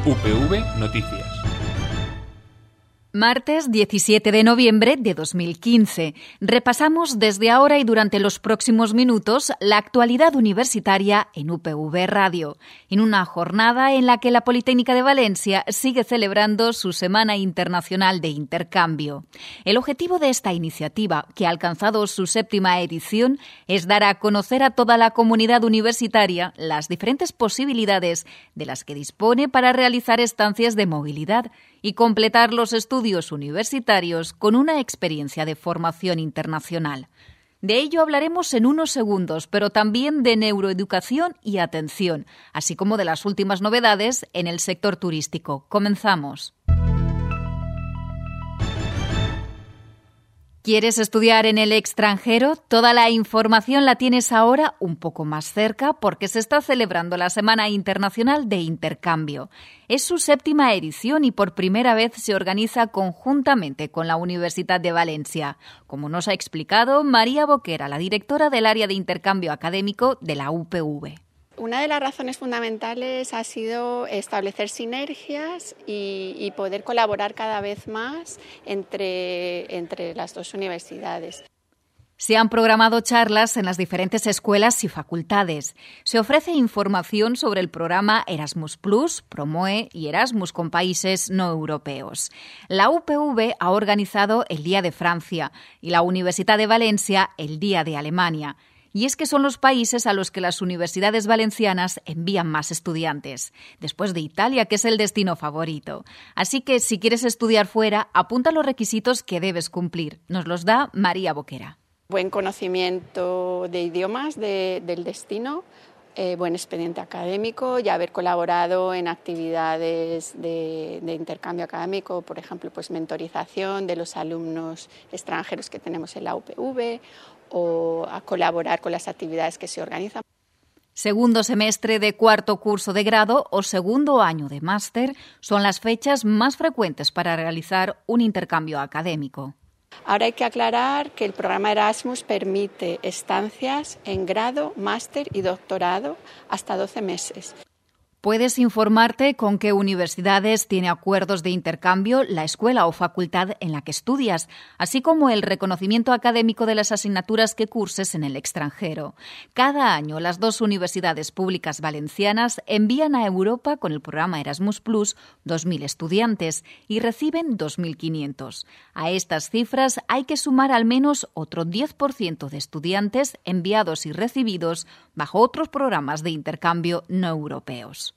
UPV Noticias. Martes 17 de noviembre de 2015. Repasamos desde ahora y durante los próximos minutos la actualidad universitaria en UPV Radio, en una jornada en la que la Politécnica de Valencia sigue celebrando su Semana Internacional de Intercambio. El objetivo de esta iniciativa, que ha alcanzado su 7ª edición, es dar a conocer a toda la comunidad universitaria las diferentes posibilidades de las que dispone para realizar estancias de movilidad y completar los estudios universitarios con una experiencia de formación internacional. De ello hablaremos en unos segundos, pero también de neuroeducación y atención, así como de las últimas novedades en el sector turístico. Comenzamos. ¿Quieres estudiar en el extranjero? Toda la información la tienes ahora un poco más cerca porque se está celebrando la Semana Internacional de Intercambio. Es su 7ª edición y por primera vez se organiza conjuntamente con la Universidad de Valencia, como nos ha explicado María Boquera, la directora del área de intercambio académico de la UPV. Una de las razones fundamentales ha sido establecer sinergias y poder colaborar cada vez más entre las dos universidades. Se han programado charlas en las diferentes escuelas y facultades. Se ofrece información sobre el programa Erasmus+, Promoe y Erasmus con países no europeos. La UPV ha organizado el Día de Francia y la Universidad de Valencia el Día de Alemania. Y es que son los países a los que las universidades valencianas envían más estudiantes, después de Italia, que es el destino favorito. Así que si quieres estudiar fuera, apunta los requisitos que debes cumplir. Nos los da María Boquera. Buen conocimiento de idiomas del destino, buen expediente académico y haber colaborado en actividades de intercambio académico, por ejemplo, pues mentorización de los alumnos extranjeros que tenemos en la UPV o a colaborar con las actividades que se organizan. Segundo semestre de cuarto curso de grado o segundo año de máster son las fechas más frecuentes para realizar un intercambio académico. Ahora hay que aclarar que el programa Erasmus permite estancias en grado, máster y doctorado hasta 12 meses. Puedes informarte con qué universidades tiene acuerdos de intercambio la escuela o facultad en la que estudias, así como el reconocimiento académico de las asignaturas que curses en el extranjero. Cada año, las dos universidades públicas valencianas envían a Europa con el programa Erasmus+ 2.000 estudiantes y reciben 2.500. A estas cifras hay que sumar al menos otro 10% de estudiantes enviados y recibidos bajo otros programas de intercambio no europeos.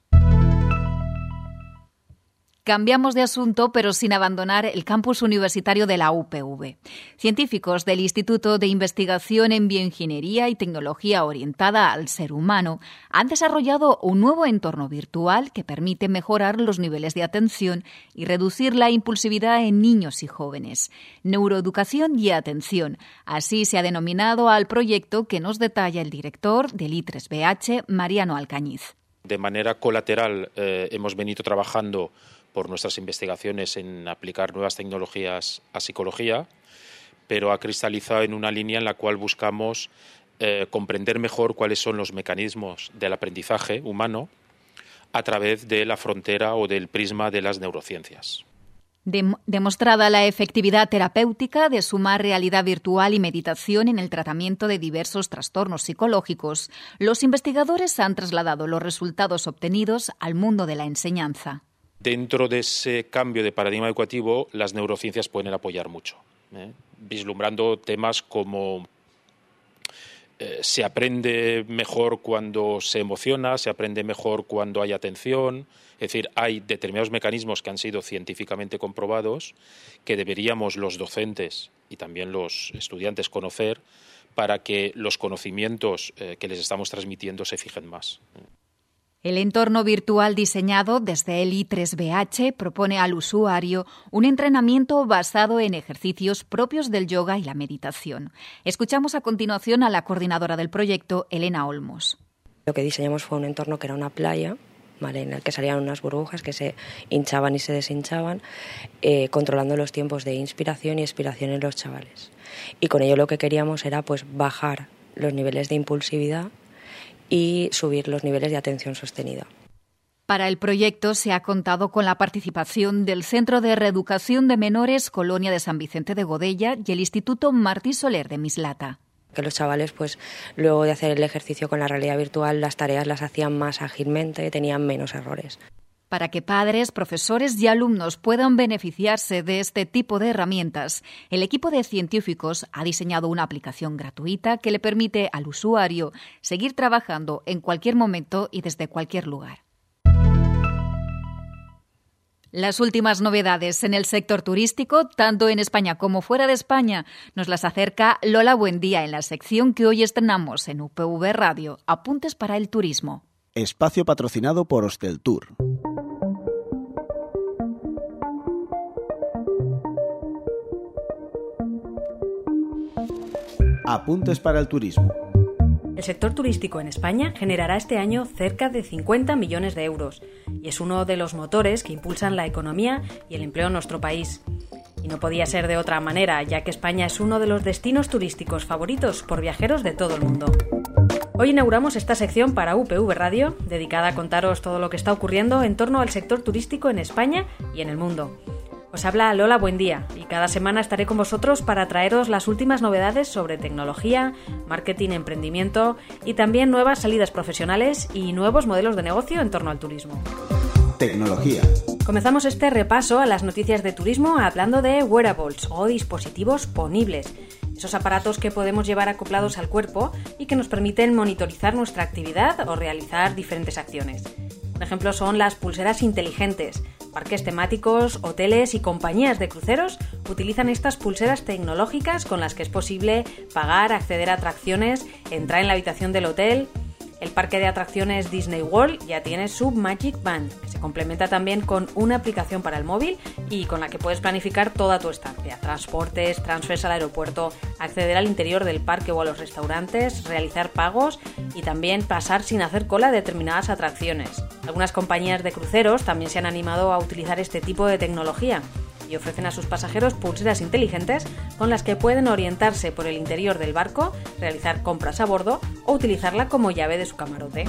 Cambiamos de asunto, pero sin abandonar el campus universitario de la UPV. Científicos del Instituto de Investigación en Bioingeniería y Tecnología Orientada al Ser Humano han desarrollado un nuevo entorno virtual que permite mejorar los niveles de atención y reducir la impulsividad en niños y jóvenes. Neuroeducación y atención. Así se ha denominado al proyecto que nos detalla el director del I3BH, Mariano Alcañiz. De manera colateral hemos venido trabajando por nuestras investigaciones en aplicar nuevas tecnologías a psicología, pero ha cristalizado en una línea en la cual buscamos comprender mejor cuáles son los mecanismos del aprendizaje humano a través de la frontera o del prisma de las neurociencias. Demostrada la efectividad terapéutica de sumar realidad virtual y meditación en el tratamiento de diversos trastornos psicológicos, los investigadores han trasladado los resultados obtenidos al mundo de la enseñanza. Dentro de ese cambio de paradigma educativo, las neurociencias pueden apoyar mucho, vislumbrando temas como se aprende mejor cuando se emociona, se aprende mejor cuando hay atención. Es decir, hay determinados mecanismos que han sido científicamente comprobados que deberíamos los docentes y también los estudiantes conocer para que los conocimientos que les estamos transmitiendo se fijen más. El entorno virtual diseñado desde el I3BH propone al usuario un entrenamiento basado en ejercicios propios del yoga y la meditación. Escuchamos a continuación a la coordinadora del proyecto, Elena Olmos. Lo que diseñamos fue un entorno que era una playa, ¿vale?, en el que salían unas burbujas que se hinchaban y se deshinchaban, controlando los tiempos de inspiración y expiración en los chavales. Y con ello lo que queríamos era pues bajar los niveles de impulsividad y subir los niveles de atención sostenida. Para el proyecto se ha contado con la participación del Centro de Reeducación de Menores Colonia de San Vicente de Godella y el Instituto Martí Soler de Mislata. Que los chavales, pues luego de hacer el ejercicio con la realidad virtual, las tareas las hacían más ágilmente, tenían menos errores. Para que padres, profesores y alumnos puedan beneficiarse de este tipo de herramientas, el equipo de científicos ha diseñado una aplicación gratuita que le permite al usuario seguir trabajando en cualquier momento y desde cualquier lugar. Las últimas novedades en el sector turístico, tanto en España como fuera de España, nos las acerca Lola Buendía en la sección que hoy estrenamos en UPV Radio, Apuntes para el Turismo. Espacio patrocinado por Hosteltour. Apuntes para el turismo. El sector turístico en España generará este año cerca de 50 millones de euros y es uno de los motores que impulsan la economía y el empleo en nuestro país. Y no podía ser de otra manera, ya que España es uno de los destinos turísticos favoritos por viajeros de todo el mundo. Hoy inauguramos esta sección para UPV Radio, dedicada a contaros todo lo que está ocurriendo en torno al sector turístico en España y en el mundo. Os habla Lola Buendía y cada semana estaré con vosotros para traeros las últimas novedades sobre tecnología, marketing, emprendimiento y también nuevas salidas profesionales y nuevos modelos de negocio en torno al turismo. Tecnología. Comenzamos este repaso a las noticias de turismo hablando de wearables o dispositivos ponibles. Esos aparatos que podemos llevar acoplados al cuerpo y que nos permiten monitorizar nuestra actividad o realizar diferentes acciones. Un ejemplo son las pulseras inteligentes. Parques temáticos, hoteles y compañías de cruceros utilizan estas pulseras tecnológicas con las que es posible pagar, acceder a atracciones, entrar en la habitación del hotel. El parque de atracciones Disney World ya tiene su Magic Band, que se complementa también con una aplicación para el móvil y con la que puedes planificar toda tu estancia, transportes, transfers al aeropuerto, acceder al interior del parque o a los restaurantes, realizar pagos y también pasar sin hacer cola a determinadas atracciones. Algunas compañías de cruceros también se han animado a utilizar este tipo de tecnología y ofrecen a sus pasajeros pulseras inteligentes con las que pueden orientarse por el interior del barco, realizar compras a bordo o utilizarla como llave de su camarote.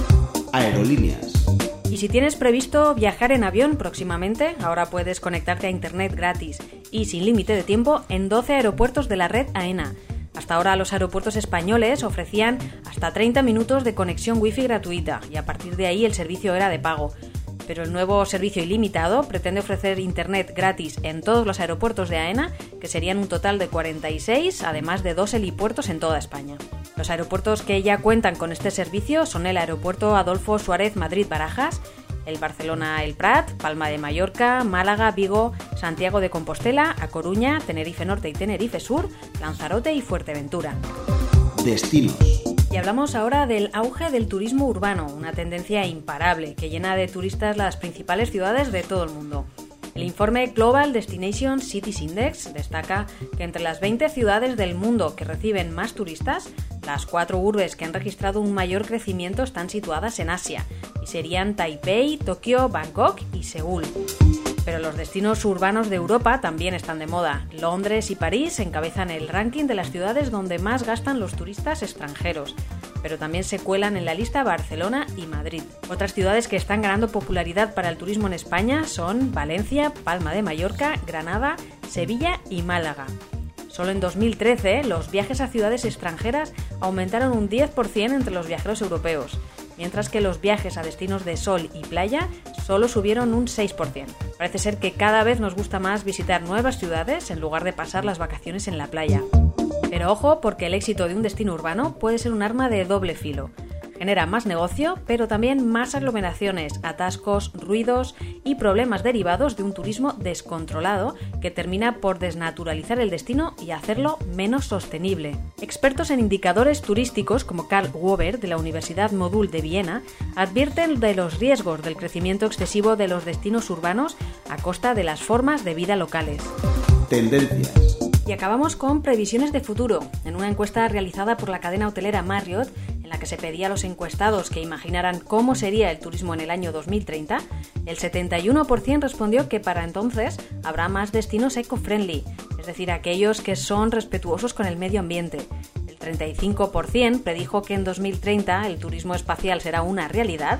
Aerolíneas. Y si tienes previsto viajar en avión próximamente, ahora puedes conectarte a internet gratis y sin límite de tiempo en 12 aeropuertos de la red AENA. Hasta ahora los aeropuertos españoles ofrecían hasta 30 minutos de conexión wifi gratuita y a partir de ahí el servicio era de pago. Pero el nuevo servicio ilimitado pretende ofrecer internet gratis en todos los aeropuertos de AENA, que serían un total de 46, además de 2 helipuertos en toda España. Los aeropuertos que ya cuentan con este servicio son el aeropuerto Adolfo Suárez Madrid-Barajas, el Barcelona El Prat, Palma de Mallorca, Málaga, Vigo, Santiago de Compostela, A Coruña, Tenerife Norte y Tenerife Sur, Lanzarote y Fuerteventura. Destinos. Y hablamos ahora del auge del turismo urbano, una tendencia imparable que llena de turistas las principales ciudades de todo el mundo. El informe Global Destination Cities Index destaca que entre las 20 ciudades del mundo que reciben más turistas, las 4 urbes que han registrado un mayor crecimiento están situadas en Asia y serían Taipei, Tokio, Bangkok y Seúl. Pero los destinos urbanos de Europa también están de moda. Londres y París encabezan el ranking de las ciudades donde más gastan los turistas extranjeros, pero también se cuelan en la lista Barcelona y Madrid. Otras ciudades que están ganando popularidad para el turismo en España son Valencia, Palma de Mallorca, Granada, Sevilla y Málaga. Solo en 2013 los viajes a ciudades extranjeras aumentaron un 10% entre los viajeros europeos, mientras que los viajes a destinos de sol y playa solo subieron un 6%. Parece ser que cada vez nos gusta más visitar nuevas ciudades en lugar de pasar las vacaciones en la playa. Pero ojo, porque el éxito de un destino urbano puede ser un arma de doble filo. Genera más negocio, pero también más aglomeraciones, atascos, ruidos y problemas derivados de un turismo descontrolado que termina por desnaturalizar el destino y hacerlo menos sostenible. Expertos en indicadores turísticos como Karl Wober de la Universidad Modul de Viena advierten de los riesgos del crecimiento excesivo de los destinos urbanos a costa de las formas de vida locales. Tendencias. Y acabamos con previsiones de futuro. En una encuesta realizada por la cadena hotelera Marriott, en la que se pedía a los encuestados que imaginaran cómo sería el turismo en el año 2030, el 71% respondió que para entonces habrá más destinos eco-friendly, es decir, aquellos que son respetuosos con el medio ambiente. El 35% predijo que en 2030 el turismo espacial será una realidad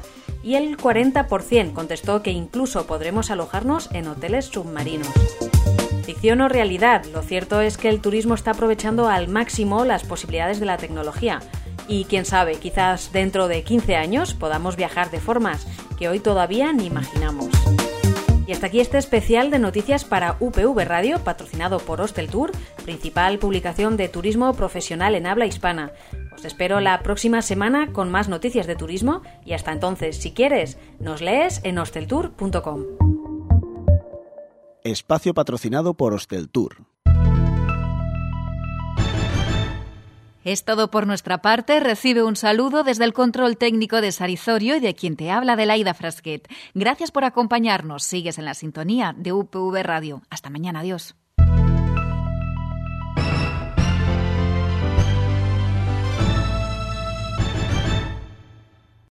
y el 40% contestó que incluso podremos alojarnos en hoteles submarinos. Ficción o realidad, lo cierto es que el turismo está aprovechando al máximo las posibilidades de la tecnología. Y quién sabe, quizás dentro de 15 años podamos viajar de formas que hoy todavía ni imaginamos. Y hasta aquí este especial de noticias para UPV Radio, patrocinado por Hosteltour, principal publicación de turismo profesional en habla hispana. Os espero la próxima semana con más noticias de turismo y hasta entonces, si quieres, nos lees en hosteltour.com. Espacio patrocinado por Hosteltour. Es todo por nuestra parte. Recibe un saludo desde el control técnico de Sarizorio y de quien te habla, Adelaida Frasquet. Gracias por acompañarnos. Sigues en la sintonía de UPV Radio. Hasta mañana. Adiós.